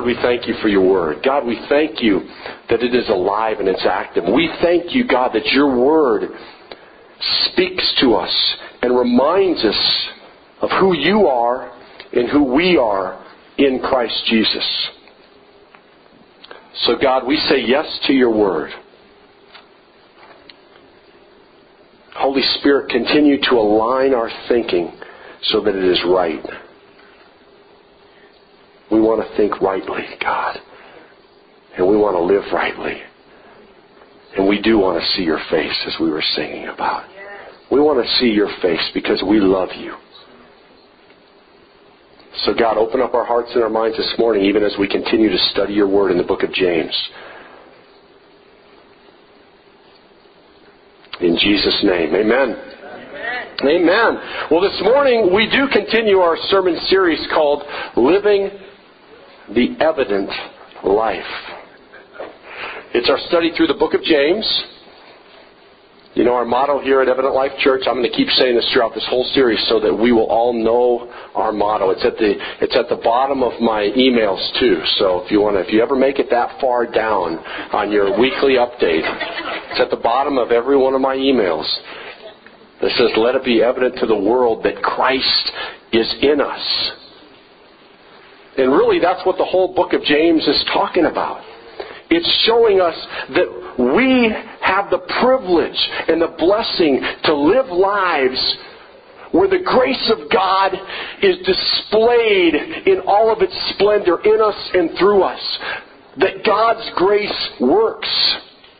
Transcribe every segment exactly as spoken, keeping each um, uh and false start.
Lord, we thank you for your word. God, we thank you that it is alive and it's active. We thank you, God, that your word speaks to us and reminds us of who you are and who we are in Christ Jesus. So God, we say yes to your word. Holy Spirit, continue to align our thinking so that it is right. We want to think rightly, God. And we want to live rightly. And we do want to see your face, as we were singing about. We want to see your face because we love you. So God, open up our hearts and our minds this morning, even as we continue to study your word in the book of James. In Jesus' name, amen. Amen. Amen. Well, this morning we do continue our sermon series called Living the Evident Life. It's our study through the book of James. You know, our motto here at Evident Life Church, I'm going to keep saying this throughout this whole series so that we will all know our motto. It's at the it's at the bottom of my emails too. So if you want to, if you ever make it that far down on your weekly update, it's at the bottom of every one of my emails. That says, "Let it be evident to the world that Christ is in us." And really, that's what the whole book of James is talking about. It's showing us that we have the privilege and the blessing to live lives where the grace of God is displayed in all of its splendor in us and through us. That God's grace works.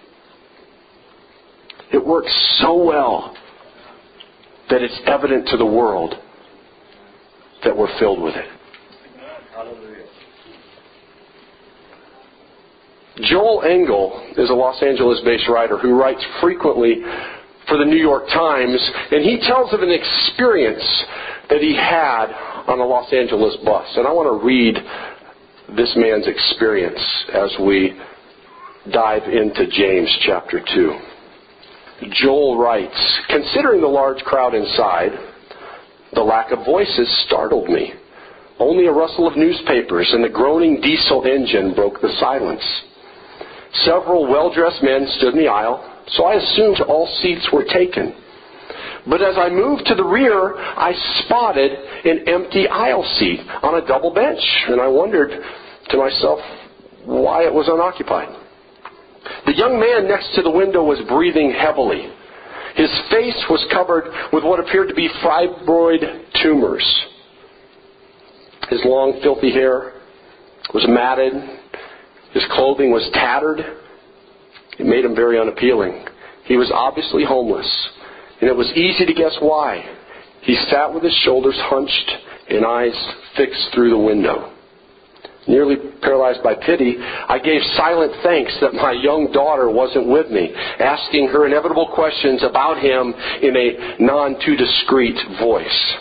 It works so well that it's evident to the world that we're filled with it. Hallelujah. Joel Engel is a Los Angeles-based writer who writes frequently for the New York Times, and he tells of an experience that he had on a Los Angeles bus. And I want to read this man's experience as we dive into James chapter two. Joel writes, "Considering the large crowd inside, the lack of voices startled me. Only a rustle of newspapers and the groaning diesel engine broke the silence. Several well-dressed men stood in the aisle, so I assumed all seats were taken. But as I moved to the rear, I spotted an empty aisle seat on a double bench, and I wondered to myself why it was unoccupied. The young man next to the window was breathing heavily. His face was covered with what appeared to be fibroid tumors. His long, filthy hair was matted. His clothing was tattered. It made him very unappealing. He was obviously homeless, and it was easy to guess why. He sat with his shoulders hunched and eyes fixed through the window. Nearly paralyzed by pity, I gave silent thanks that my young daughter wasn't with me, asking her inevitable questions about him in a non-too-discreet voice.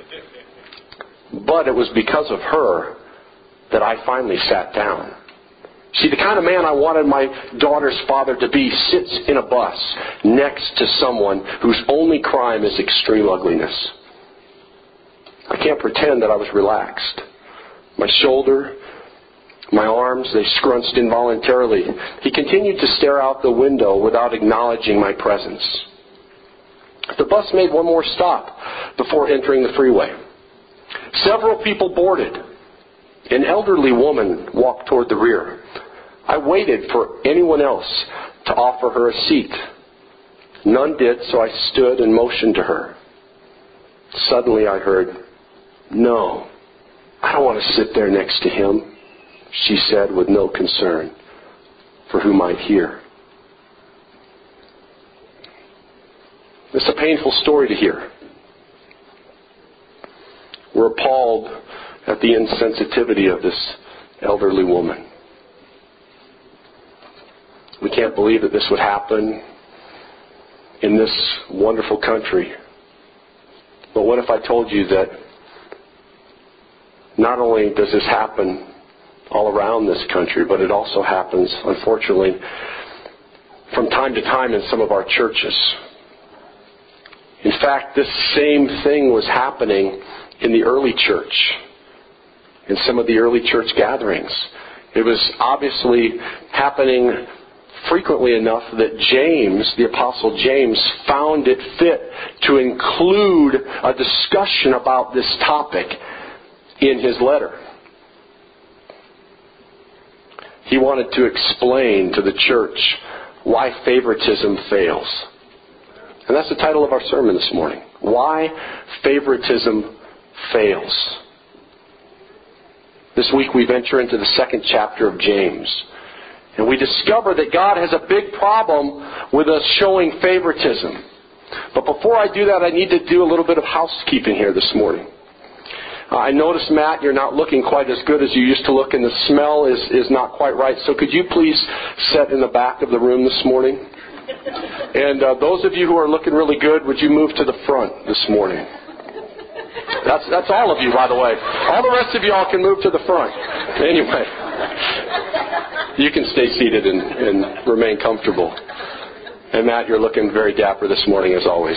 But it was because of her that I finally sat down. See, the kind of man I wanted my daughter's father to be sits in a bus next to someone whose only crime is extreme ugliness. I can't pretend that I was relaxed. My shoulder, my arms, they scrunched involuntarily. He continued to stare out the window without acknowledging my presence. The bus made one more stop before entering the freeway. Several people boarded. An elderly woman walked toward the rear. I waited for anyone else to offer her a seat. None did, so I stood and motioned to her. Suddenly I heard, "No, I don't want to sit there next to him," she said with no concern for who might hear. It's a painful story to hear. We're appalled at the insensitivity of this elderly woman. We can't believe that this would happen in this wonderful country. But what if I told you that not only does this happen all around this country, but it also happens, unfortunately, from time to time in some of our churches. In fact, this same thing was happening in the early church, in some of the early church gatherings. It was obviously happening frequently enough that James, the Apostle James, found it fit to include a discussion about this topic in his letter. He wanted to explain to the church why favoritism fails. And that's the title of our sermon this morning. Why favoritism fails. This week we venture into the second chapter of James. And we discover that God has a big problem with us showing favoritism. But before I do that, I need to do a little bit of housekeeping here this morning. Uh, I noticed, Matt, you're not looking quite as good as you used to look, and the smell is, is not quite right. So could you please sit in the back of the room this morning? And uh, those of you who are looking really good, would you move to the front this morning? That's that's all of you, by the way. All the rest of you all can move to the front. Anyway, you can stay seated and, and remain comfortable. And Matt, you're looking very dapper this morning as always.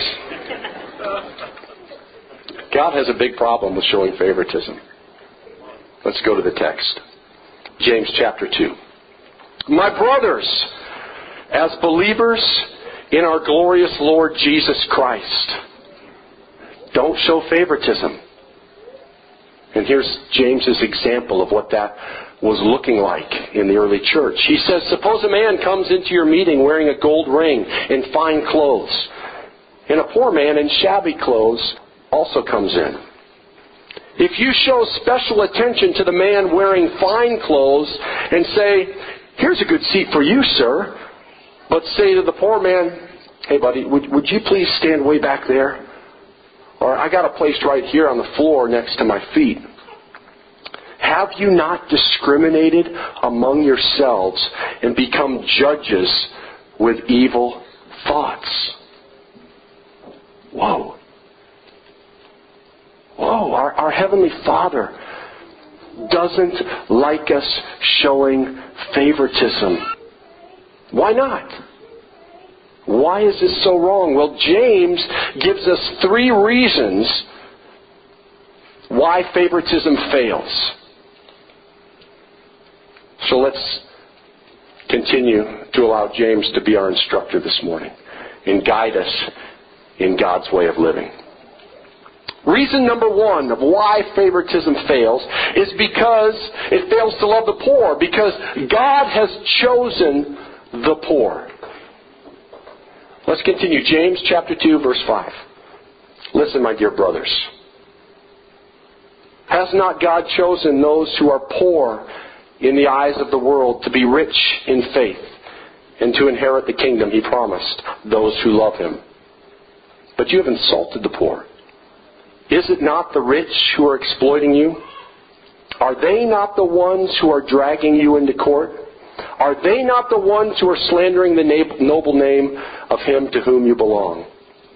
God has a big problem with showing favoritism. Let's go to the text. James chapter two. My brothers, as believers in our glorious Lord Jesus Christ, don't show favoritism. And here's James's example of what that was looking like in the early church. He says, suppose a man comes into your meeting wearing a gold ring and fine clothes, and a poor man in shabby clothes also comes in. If you show special attention to the man wearing fine clothes and say, here's a good seat for you, sir, but say to the poor man, hey buddy, would, would you please stand way back there? Or I got a place right here on the floor next to my feet. Have you not discriminated among yourselves and become judges with evil thoughts? Whoa. Whoa, our, our Heavenly Father doesn't like us showing favoritism. Why not? Why is this so wrong? Well, James gives us three reasons why favoritism fails. So let's continue to allow James to be our instructor this morning and guide us in God's way of living. Reason number one of why favoritism fails is because it fails to love the poor, because God has chosen the poor. Let's continue. James chapter two, verse five. Listen, my dear brothers. Has not God chosen those who are poor in the eyes of the world to be rich in faith and to inherit the kingdom He promised those who love Him? But you have insulted the poor. Is it not the rich who are exploiting you? Are they not the ones who are dragging you into court? Are they not the ones who are slandering the noble name of Him to whom you belong?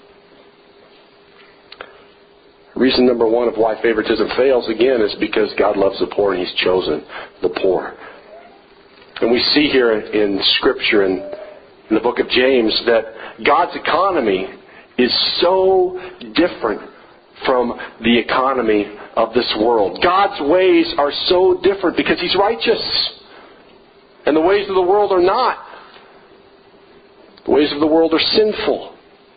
Reason number one of why favoritism fails, again, is because God loves the poor and He's chosen the poor. And we see here in Scripture, in, in the book of James, that God's economy is so different from the economy of this world. God's ways are so different because He's righteous. And the ways of the world are not. The ways of the world are sinful.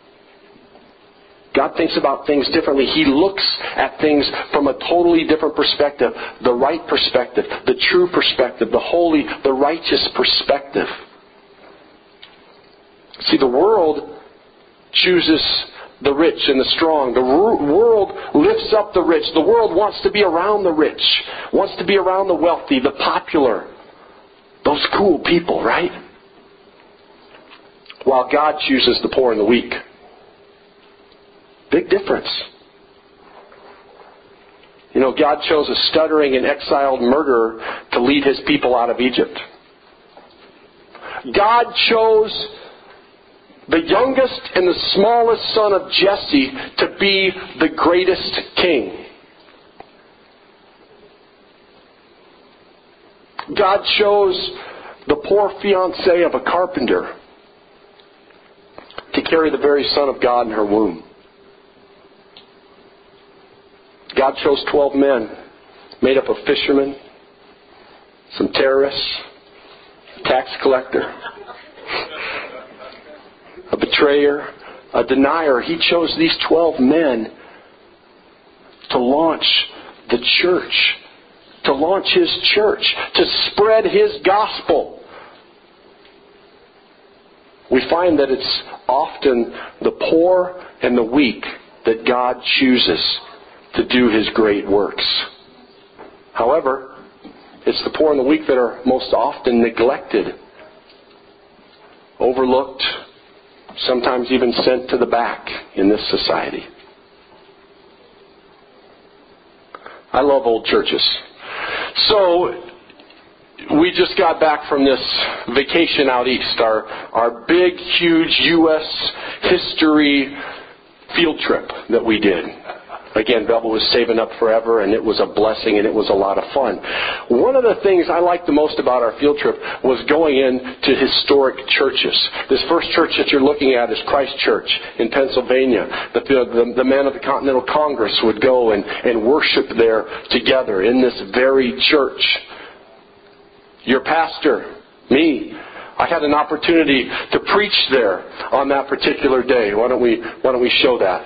God thinks about things differently. He looks at things from a totally different perspective. The right perspective, the true perspective, the holy, the righteous perspective. See, the world chooses the rich and the strong. The world lifts up the rich. The world wants to be around the rich, wants to be around the wealthy, the popular, those cool people, right? While God chooses the poor and the weak. Big difference. You know, God chose a stuttering and exiled murderer to lead His people out of Egypt. God chose the youngest and the smallest son of Jesse to be the greatest king. God chose the poor fiancée of a carpenter to carry the very Son of God in her womb. God chose twelve men made up of fishermen, some terrorist, tax collector, a betrayer, a denier. He chose these twelve men to launch the church, to launch His church, to spread His gospel. We find that it's often the poor and the weak that God chooses to do His great works. However, it's the poor and the weak that are most often neglected, overlooked, sometimes even sent to the back in this society. I love old churches. So, we just got back from this vacation out east, our, our big, huge U S history field trip that we did. Again, Bella was saving up forever, and it was a blessing, and it was a lot of fun. One of the things I liked the most about our field trip was going into historic churches. This first church that you're looking at is Christ Church in Pennsylvania. The, the, the men of the Continental Congress would go and, and worship there together in this very church. Your pastor, me, I had an opportunity to preach there on that particular day. Why don't we, why don't we show that?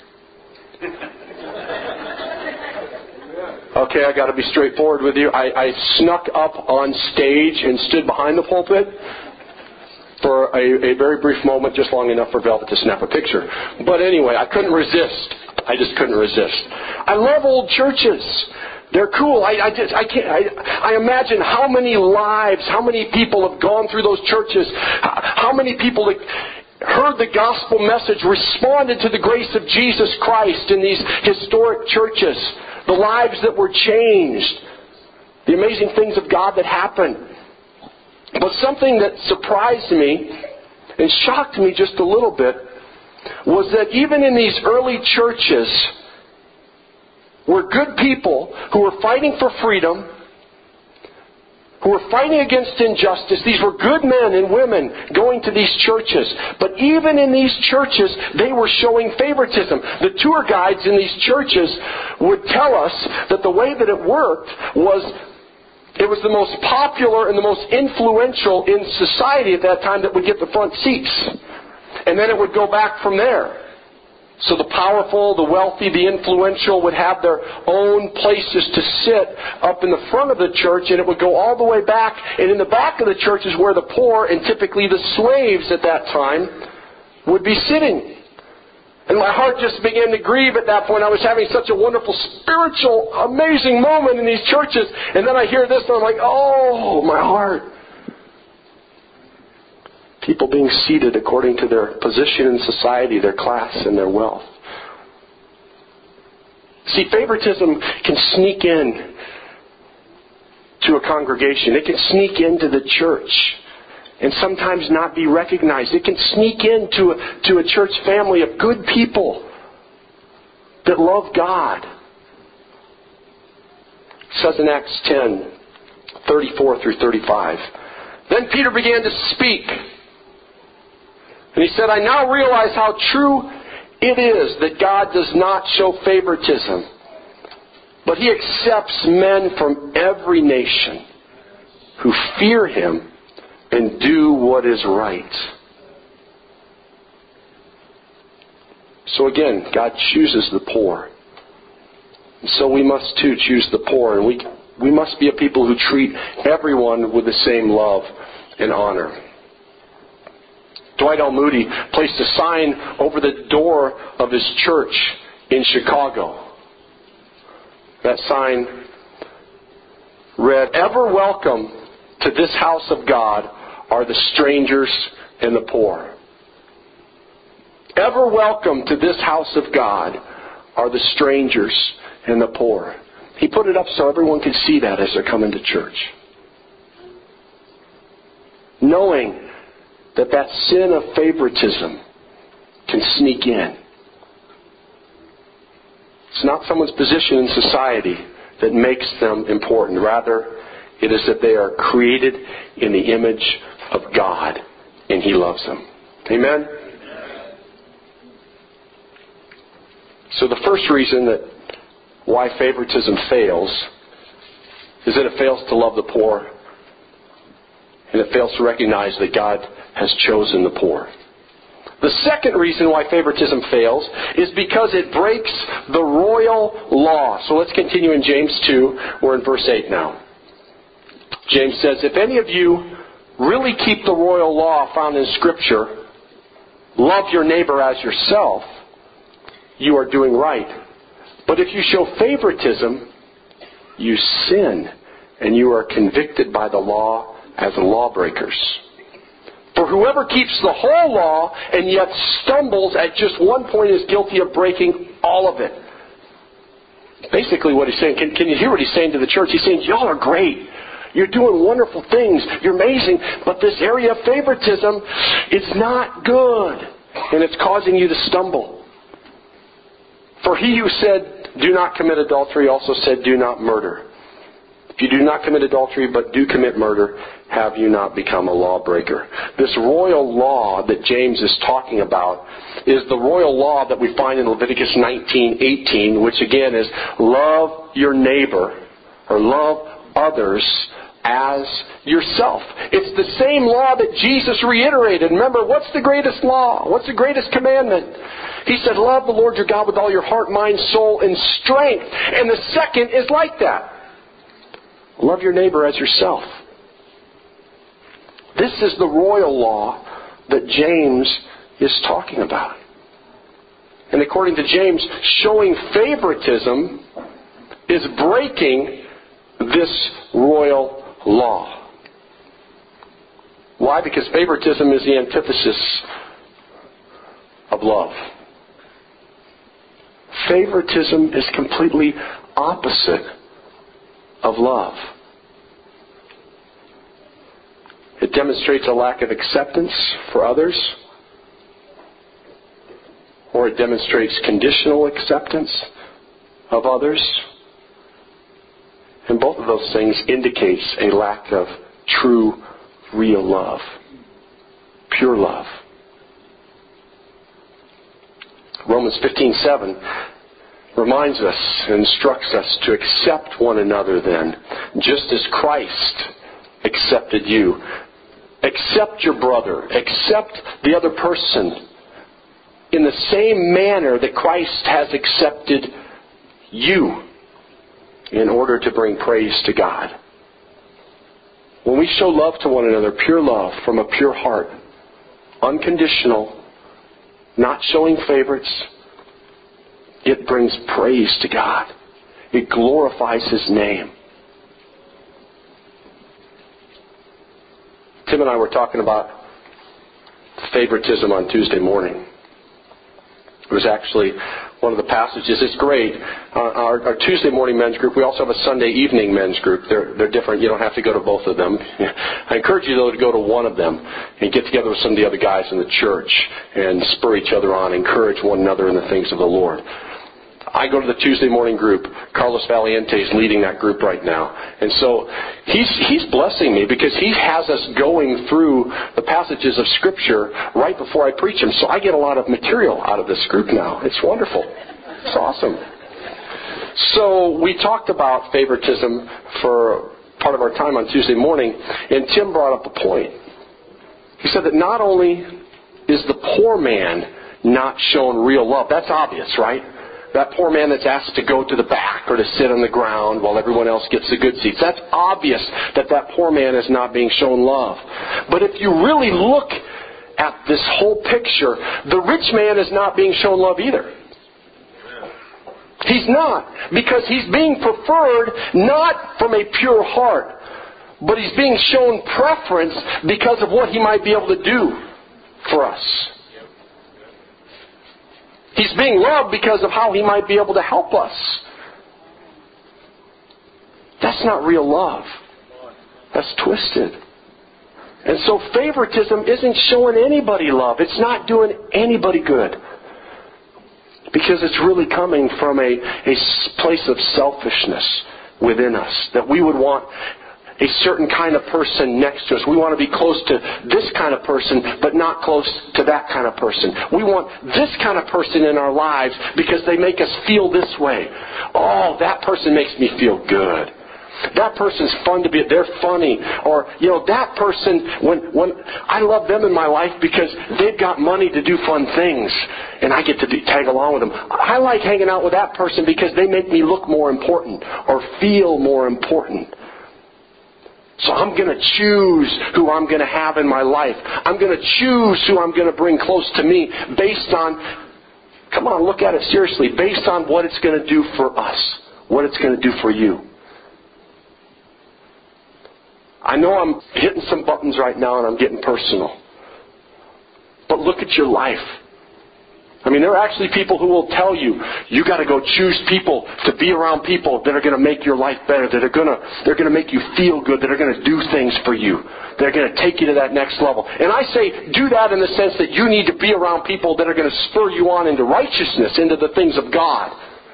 Okay, I got to be straightforward with you. I, I snuck up on stage and stood behind the pulpit for a, a very brief moment, just long enough for Velvet to snap a picture. But anyway, I couldn't resist. I just couldn't resist. I love old churches. They're cool. I, I just I can't. I, I imagine how many lives, how many people have gone through those churches, how many people that heard the gospel message, responded to the grace of Jesus Christ in these historic churches. The lives that were changed. The amazing things of God that happened. But something that surprised me and shocked me just a little bit was that even in these early churches were good people who were fighting for freedom, who were fighting against injustice. These were good men and women going to these churches. But even in these churches, they were showing favoritism. The tour guides in these churches would tell us that the way that it worked was it was the most popular and the most influential in society at that time that would get the front seats. And then it would go back from there. So the powerful, the wealthy, the influential would have their own places to sit up in the front of the church, and it would go all the way back. And in the back of the church is where the poor and typically the slaves at that time would be sitting. And my heart just began to grieve at that point. I was having such a wonderful, spiritual, amazing moment in these churches. And then I hear this and I'm like, oh, my heart. People being seated according to their position in society, their class, and their wealth. See, favoritism can sneak in to a congregation. It can sneak into the church and sometimes not be recognized. It can sneak into a, to a church family of good people that love God. It says in Acts ten, thirty-four through thirty-five. Then Peter began to speak. And he said, I now realize how true it is that God does not show favoritism, but He accepts men from every nation who fear Him and do what is right. So again, God chooses the poor. And so we must too choose the poor. And we, we must be a people who treat everyone with the same love and honor. Dwight L. Moody placed a sign over the door of his church in Chicago. That sign read, Ever welcome to this house of God are the strangers and the poor. Ever welcome to this house of God are the strangers and the poor. He put it up so everyone could see that as they're coming to church. Knowing that that sin of favoritism can sneak in. It's not someone's position in society that makes them important. Rather, it is that they are created in the image of God and He loves them. Amen? So the first reason that why favoritism fails is that it fails to love the poor and it fails to recognize that God has chosen the poor. The second reason why favoritism fails is because it breaks the royal law. So let's continue in James two. We're in verse eight now. James says, if any of you really keep the royal law found in Scripture, love your neighbor as yourself, you are doing right. But if you show favoritism, you sin, and you are convicted by the law as lawbreakers. For whoever keeps the whole law and yet stumbles at just one point is guilty of breaking all of it. Basically what he's saying, can, can you hear what he's saying to the church? He's saying, y'all are great. You're doing wonderful things. You're amazing. But this area of favoritism is not good. And it's causing you to stumble. For he who said, do not commit adultery, also said, do not murder. If you do not commit adultery, but do commit murder, have you not become a lawbreaker? This royal law that James is talking about is the royal law that we find in Leviticus nineteen eighteen, which again is love your neighbor, or love others as yourself. It's the same law that Jesus reiterated. Remember, what's the greatest law? What's the greatest commandment? He said, love the Lord your God with all your heart, mind, soul, and strength. And the second is like that. Love your neighbor as yourself. This is the royal law that James is talking about. And according to James, showing favoritism is breaking this royal law. Why? Because favoritism is the antithesis of love. Favoritism is completely opposite of love. It demonstrates a lack of acceptance for others, or it demonstrates conditional acceptance of others. And both of those things indicates a lack of true, real love. Pure love. Romans fifteen seven reminds us and instructs us to accept one another then, just as Christ accepted you. Accept your brother. Accept the other person in the same manner that Christ has accepted you in order to bring praise to God. When we show love to one another, pure love from a pure heart, unconditional, not showing favorites, it brings praise to God. It glorifies His name. Tim and I were talking about favoritism on Tuesday morning. It was actually one of the passages. It's great. Uh, our, our Tuesday morning men's group, we also have a Sunday evening men's group. They're, they're different. You don't have to go to both of them. I encourage you, though, to go to one of them and get together with some of the other guys in the church and spur each other on, encourage one another in the things of the Lord. I go to the Tuesday morning group. Carlos Valiente is leading that group right now. And so he's he's blessing me because he has us going through the passages of Scripture right before I preach them. So I get a lot of material out of this group now. It's wonderful. It's awesome. So we talked about favoritism for part of our time on Tuesday morning, and Tim brought up a point. He said that not only is the poor man not shown real love, that's obvious, right? That poor man that's asked to go to the back or to sit on the ground while everyone else gets the good seats. That's obvious that that poor man is not being shown love. But if you really look at this whole picture, the rich man is not being shown love either. He's not. Because he's being preferred not from a pure heart, but he's being shown preference because of what he might be able to do for us. He's being loved because of how he might be able to help us. That's not real love. That's twisted. And so favoritism isn't showing anybody love. It's not doing anybody good. Because it's really coming from a, a place of selfishness within us. That we would want a certain kind of person next to us. We want to be close to this kind of person, but not close to that kind of person. We want this kind of person in our lives because they make us feel this way. Oh, that person makes me feel good. That person's fun to be, they're funny. Or, you know, that person, when, when I love them in my life because they've got money to do fun things. And I get to do, tag along with them. I like hanging out with that person because they make me look more important or feel more important. So I'm going to choose who I'm going to have in my life. I'm going to choose who I'm going to bring close to me based on, come on, look at it seriously, based on what it's going to do for us, what it's going to do for you. I know I'm hitting some buttons right now and I'm getting personal. But look at your life. I mean, there are actually people who will tell you, you got to go choose people to be around people that are going to make your life better, that are going to, they're going to make you feel good, that are going to do things for you. They're going to take you to that next level. And I say, do that in the sense that you need to be around people that are going to spur you on into righteousness, into the things of God.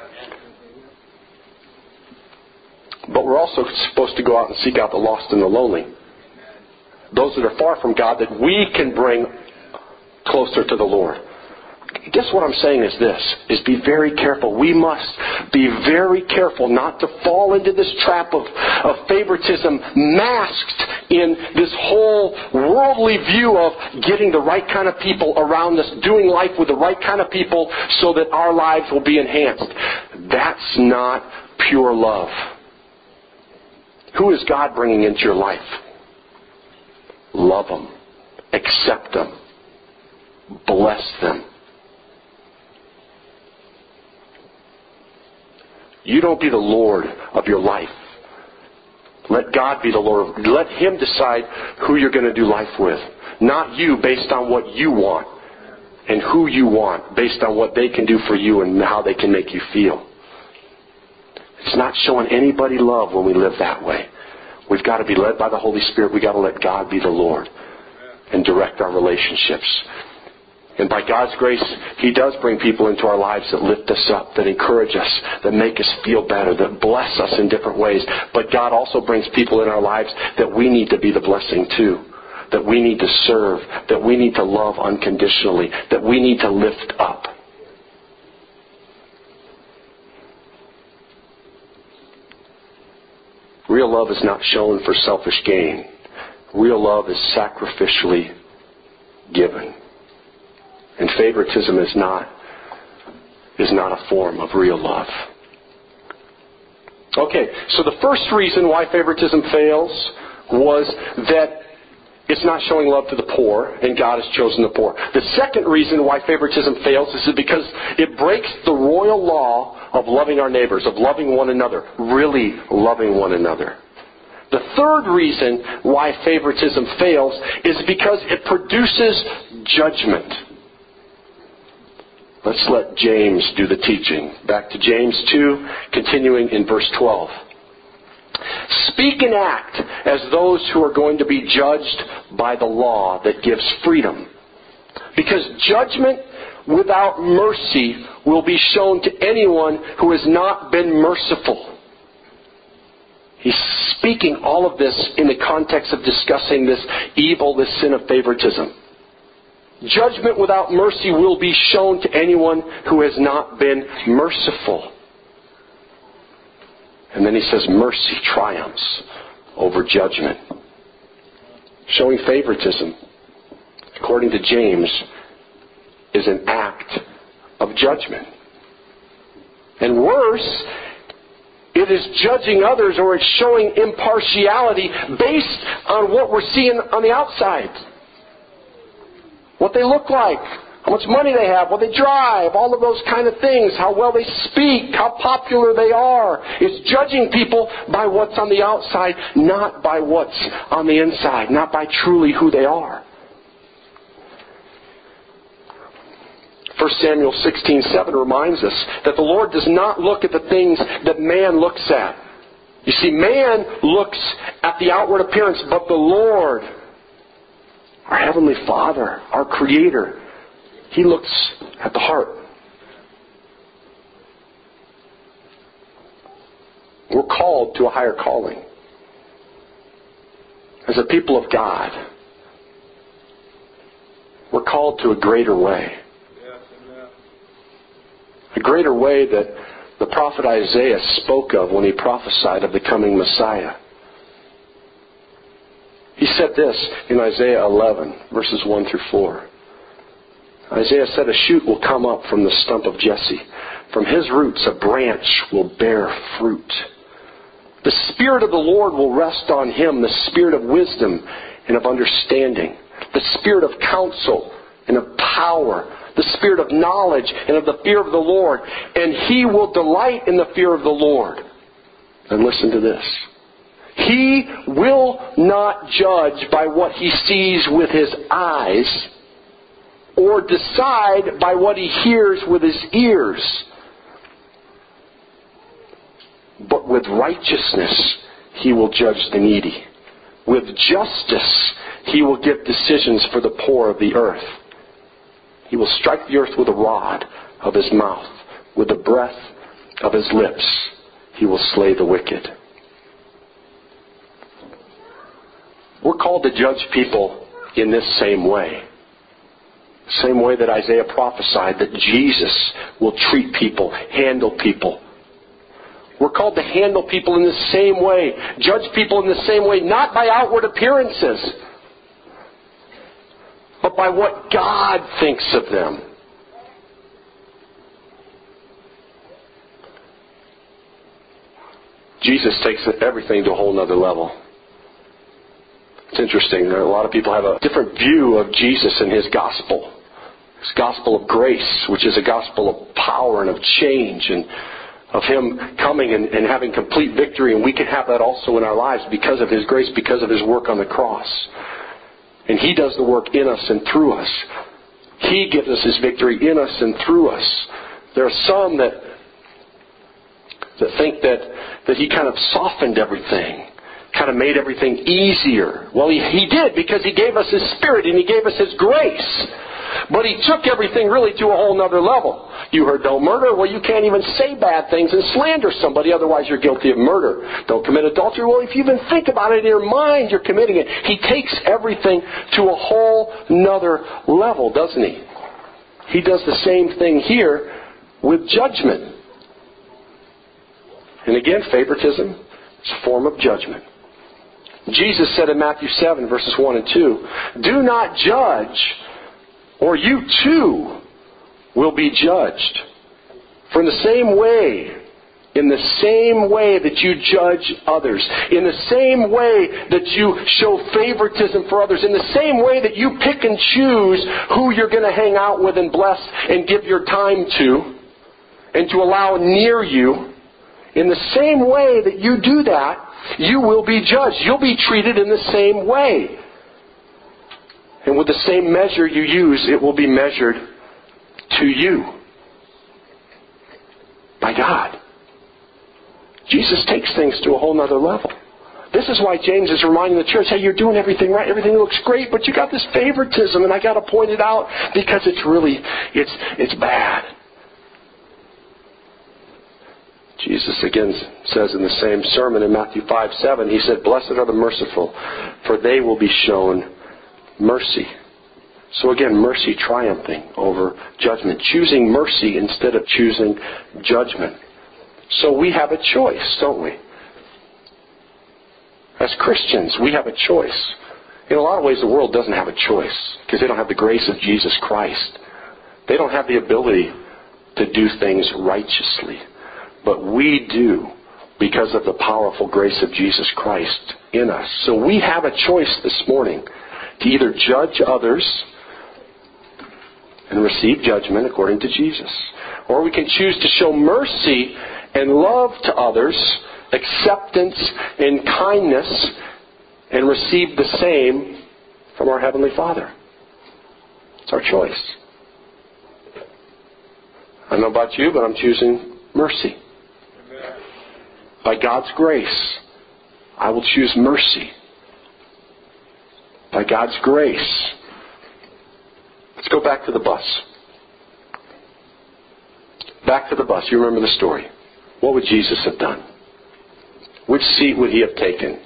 But we're also supposed to go out and seek out the lost and the lonely. Those that are far from God that we can bring closer to the Lord. Guess what I'm saying is this, is be very careful. We must be very careful not to fall into this trap of, of favoritism masked in this whole worldly view of getting the right kind of people around us, doing life with the right kind of people so that our lives will be enhanced. That's not pure love. Who is God bringing into your life? Love them. Accept them. Bless them. You don't be the Lord of your life. Let God be the Lord. Let Him decide who you're going to do life with. Not you based on what you want and who you want based on what they can do for you and how they can make you feel. It's not showing anybody love when we live that way. We've got to be led by the Holy Spirit. We've got to let God be the Lord and direct our relationships. And by God's grace, He does bring people into our lives that lift us up, that encourage us, that make us feel better, that bless us in different ways. But God also brings people in our lives that we need to be the blessing to, that we need to serve, that we need to love unconditionally, that we need to lift up. Real love is not shown for selfish gain. Real love is sacrificially given. And favoritism is not, is not a form of real love. Okay, so the first reason why favoritism fails was that it's not showing love to the poor, and God has chosen the poor. The second reason why favoritism fails is because it breaks the royal law of loving our neighbors, of loving one another, really loving one another. The third reason why favoritism fails is because it produces judgment. Let's let James do the teaching. Back to James two, continuing in verse twelve. Speak and act as those who are going to be judged by the law that gives freedom. Because judgment without mercy will be shown to anyone who has not been merciful. He's speaking all of this in the context of discussing this evil, this sin of favoritism. Judgment without mercy will be shown to anyone who has not been merciful. And then he says mercy triumphs over judgment. Showing favoritism, according to James, is an act of judgment. And worse, it is judging others, or it's showing impartiality based on what we're seeing on the outside. What they look like, how much money they have, what they drive, all of those kind of things, how well they speak, how popular they are. It's judging people by what's on the outside, not by what's on the inside, not by truly who they are. First Samuel sixteen seven reminds us that the Lord does not look at the things that man looks at. You see, man looks at the outward appearance, but the Lord, our Heavenly Father, our Creator, He looks at the heart. We're called to a higher calling. As a people of God, we're called to a greater way. A greater way that the prophet Isaiah spoke of when he prophesied of the coming Messiah. He said this in Isaiah eleven, verses one through four. Isaiah said, "A shoot will come up from the stump of Jesse. From his roots a branch will bear fruit. The Spirit of the Lord will rest on him, the Spirit of wisdom and of understanding, the Spirit of counsel and of power, the Spirit of knowledge and of the fear of the Lord. And he will delight in the fear of the Lord." And listen to this. "He will not judge by what he sees with his eyes, or decide by what he hears with his ears. But with righteousness he will judge the needy. With justice he will give decisions for the poor of the earth. He will strike the earth with a rod of his mouth. With the breath of his lips he will slay the wicked." We're called to judge people in this same way. Same way that Isaiah prophesied that Jesus will treat people, handle people. We're called to handle people in the same way, judge people in the same way, not by outward appearances, but by what God thinks of them. Jesus takes everything to a whole nother level. It's interesting. A lot of people have a different view of Jesus and his gospel. His gospel of grace, which is a gospel of power and of change and of him coming and, and having complete victory. And we can have that also in our lives because of his grace, because of his work on the cross. And he does the work in us and through us. He gives us his victory in us and through us. There are some that that think that, that he kind of softened everything, kind of made everything easier. Well, he, he did, because he gave us his Spirit and he gave us his grace. But he took everything really to a whole nother level. You heard don't murder. Well, you can't even say bad things and slander somebody, otherwise you're guilty of murder. Don't commit adultery. Well, if you even think about it in your mind, you're committing it. He takes everything to a whole nother level, doesn't he? He does the same thing here with judgment. And again, favoritism is a form of judgment. Jesus said in Matthew seven, verses one and two, "Do not judge, or you too will be judged. For in the same way, in the same way that you judge others, in the same way that you show favoritism for others, in the same way that you pick and choose who you're going to hang out with and bless and give your time to, and to allow near you, in the same way that you do that, you will be judged. You'll be treated in the same way. And with the same measure you use, it will be measured to you by God." Jesus takes things to a whole nother level. This is why James is reminding the church, hey, you're doing everything right. Everything looks great, but you got this favoritism, and I got to point it out because it's really, it's, it's bad. Jesus again says in the same sermon in Matthew five seven, he said, "Blessed are the merciful, for they will be shown mercy." So again, mercy triumphing over judgment. Choosing mercy instead of choosing judgment. So we have a choice, don't we? As Christians, we have a choice. In a lot of ways, the world doesn't have a choice because they don't have the grace of Jesus Christ. They don't have the ability to do things righteously. But we do because of the powerful grace of Jesus Christ in us. So we have a choice this morning to either judge others and receive judgment according to Jesus, or we can choose to show mercy and love to others, acceptance and kindness, and receive the same from our Heavenly Father. It's our choice. I don't know about you, but I'm choosing mercy. By God's grace, I will choose mercy. By God's grace. Let's go back to the bus. Back to the bus. You remember the story. What would Jesus have done? Which seat would he have taken?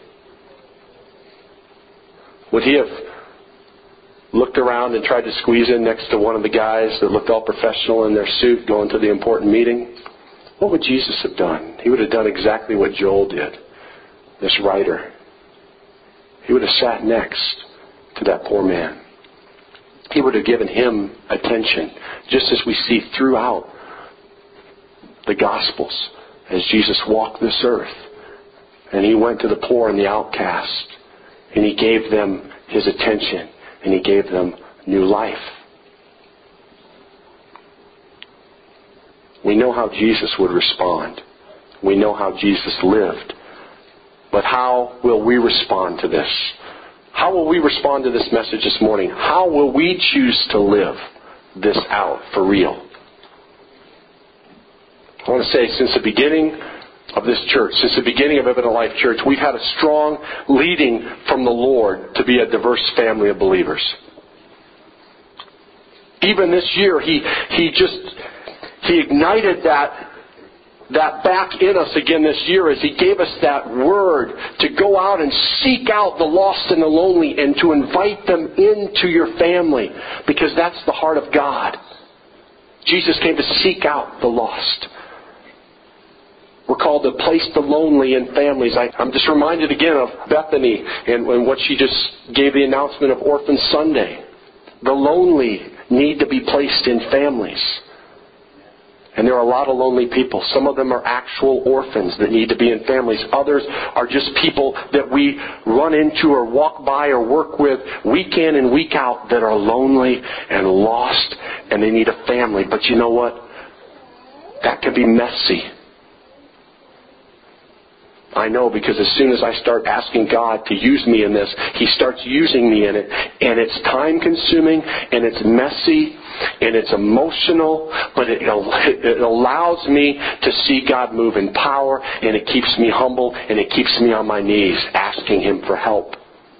Would he have looked around and tried to squeeze in next to one of the guys that looked all professional in their suit going to the important meeting? What would Jesus have done? He would have done exactly what Joel did, this writer. He would have sat next to that poor man. He would have given him attention, just as we see throughout the Gospels as Jesus walked this earth. And he went to the poor and the outcast, and he gave them his attention, and he gave them new life. We know how Jesus would respond. We know how Jesus lived. But how will we respond to this? How will we respond to this message this morning? How will we choose to live this out for real? I want to say, since the beginning of this church, since the beginning of Evident Life Church, we've had a strong leading from the Lord to be a diverse family of believers. Even this year, He He just He ignited that that back in us again this year as He gave us that word to go out and seek out the lost and the lonely and to invite them into your family, because that's the heart of God. Jesus came to seek out the lost. We're called to place the lonely in families. I, I'm just reminded again of Bethany and, and what she just gave the announcement of Orphan Sunday. The lonely need to be placed in families. And there are a lot of lonely people. Some of them are actual orphans that need to be in families. Others are just people that we run into or walk by or work with week in and week out that are lonely and lost and they need a family. But you know what? That can be messy. I know, because as soon as I start asking God to use me in this, He starts using me in it. And it's time consuming, and it's messy, and it's emotional, but it, it allows me to see God move in power, and it keeps me humble, and it keeps me on my knees asking Him for help.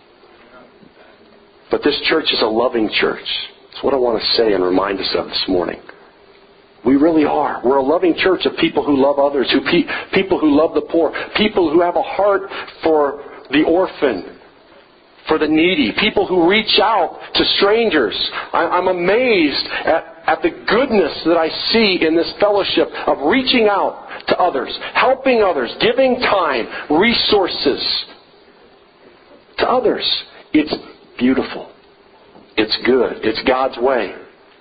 But this church is a loving church. That's what I want to say and remind us of this morning. We really are. We're a loving church of people who love others, who pe- people who love the poor, people who have a heart for the orphan, for the needy, people who reach out to strangers. I- I'm amazed at, at the goodness that I see in this fellowship of reaching out to others, helping others, giving time, resources to others. It's beautiful. It's good. It's God's way.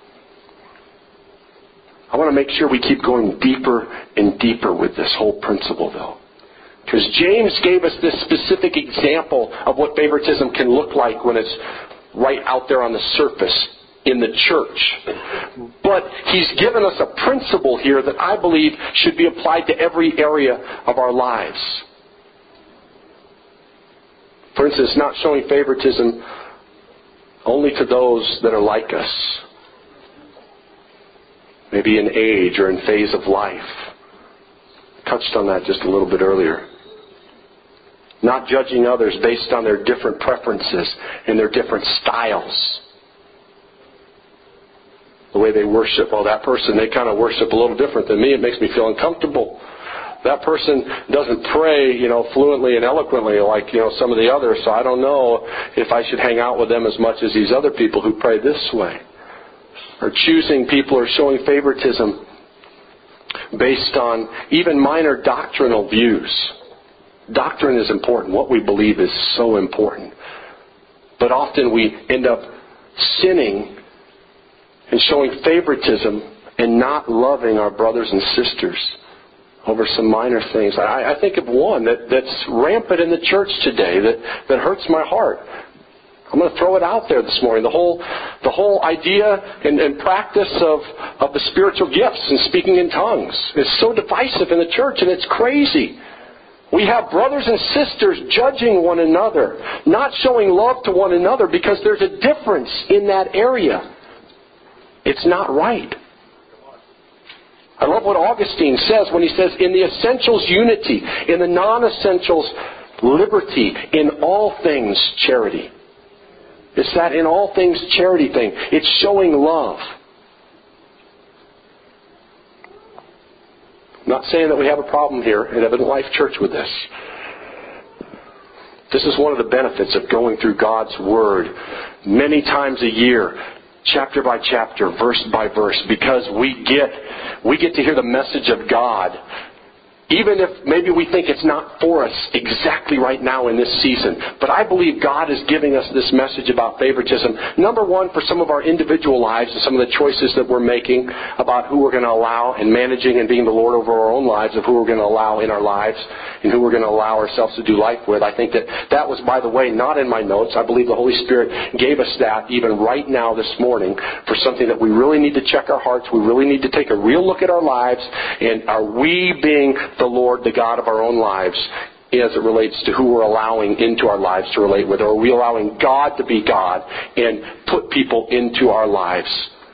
I want to make sure we keep going deeper and deeper with this whole principle, though. Because James gave us this specific example of what favoritism can look like when it's right out there on the surface in the church. But he's given us a principle here that I believe should be applied to every area of our lives. For instance, not showing favoritism only to those that are like us. Maybe in age or in phase of life. Touched on that just a little bit earlier. Not judging others based on their different preferences and their different styles. The way they worship. Oh, that person, they kind of worship a little different than me. It makes me feel uncomfortable. That person doesn't pray, you know, fluently and eloquently like, you know, some of the others. So I don't know if I should hang out with them as much as these other people who pray this way. Or choosing people or showing favoritism based on even minor doctrinal views. Doctrine is important. What we believe is so important. But often we end up sinning and showing favoritism and not loving our brothers and sisters over some minor things. I, I think of one that, that's rampant in the church today that, that hurts my heart. I'm going to throw it out there this morning. The whole, the whole idea and, and practice of, of the spiritual gifts and speaking in tongues is so divisive in the church, and it's crazy. We have brothers and sisters judging one another, not showing love to one another because there's a difference in that area. It's not right. I love what Augustine says when he says, in the essentials, unity. In the non-essentials, liberty. In all things, charity. It's that in all things charity thing. It's showing love. I'm not saying that we have a problem here at Evident Life Church with this. This is one of the benefits of going through God's Word many times a year, chapter by chapter, verse by verse, because we get we get to hear the message of God, even if maybe we think it's not for us exactly right now in this season. But I believe God is giving us this message about favoritism. Number one, for some of our individual lives and some of the choices that we're making about who we're going to allow and managing and being the Lord over our own lives, of who we're going to allow in our lives and who we're going to allow ourselves to do life with. I think that that was, by the way, not in my notes. I believe the Holy Spirit gave us that even right now this morning for something that we really need to check our hearts. We really need to take a real look at our lives. And are we being the Lord, the God of our own lives, as it relates to who we're allowing into our lives to relate with? Or are we allowing God to be God and put people into our lives?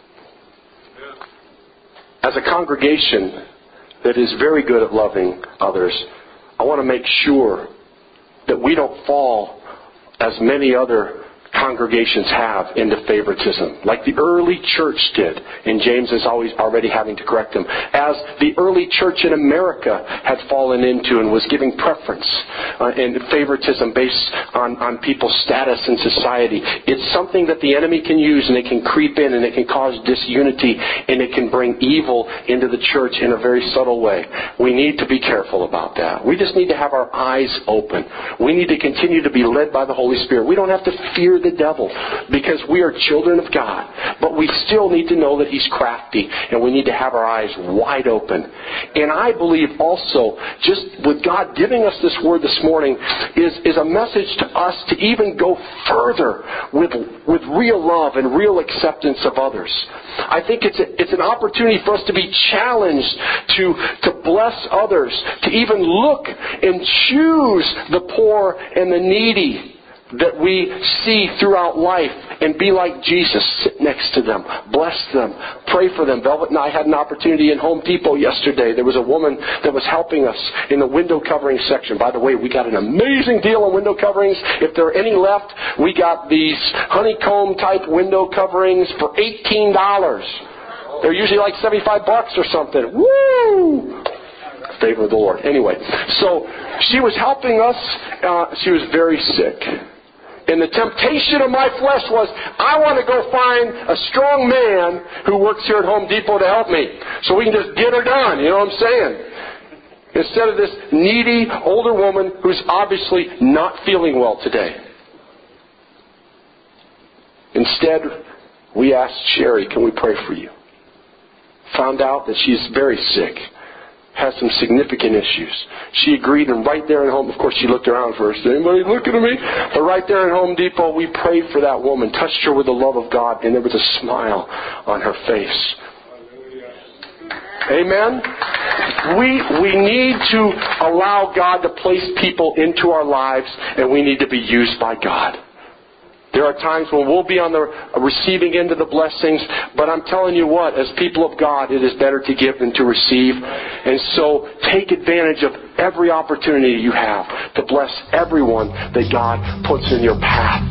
As a congregation that is very good at loving others, I want to make sure that we don't fall, as many other congregations have, into favoritism, like the early church did. And James is always already having to correct them. As the early church in America had fallen into and was giving preference uh, and favoritism based on, on people's status in society. It's something that the enemy can use, and it can creep in, and it can cause disunity, and it can bring evil into the church in a very subtle way. We need to be careful about that. We just need to have our eyes open. We need to continue to be led by the Holy Spirit. We don't have to fear the devil, because we are children of God. But we still need to know that he's crafty, and we need to have our eyes wide open. And I believe also, just with God giving us this word this morning, is, is a message to us to even go further with, with real love and real acceptance of others. I think it's, a, it's an opportunity for us to be challenged to, to bless others, to even look and choose the poor and the needy that we see throughout life, and be like Jesus. Sit next to them. Bless them. Pray for them. Velvet and I had an opportunity in Home Depot yesterday. There was a woman that was helping us in the window covering section. By the way, we got an amazing deal on window coverings. If there are any left, we got these honeycomb type window coverings for eighteen dollars. They're usually like seventy-five bucks or something. Woo! Favor of the Lord. Anyway, so she was helping us. Uh, she was very sick. And the temptation of my flesh was, I want to go find a strong man who works here at Home Depot to help me, so we can just get her done. You know what I'm saying? Instead of this needy older woman who's obviously not feeling well today. Instead, we asked Sherry, can we pray for you? Found out that she's very sick. Has some significant issues. She agreed, and right there at home, of course she looked around first. Anybody looking at me? But right there at Home Depot, we prayed for that woman, touched her with the love of God, and there was a smile on her face. Amen? We, we need to allow God to place people into our lives, and we need to be used by God. There are times when we'll be on the receiving end of the blessings, but I'm telling you what, as people of God, it is better to give than to receive. And so take advantage of every opportunity you have to bless everyone that God puts in your path.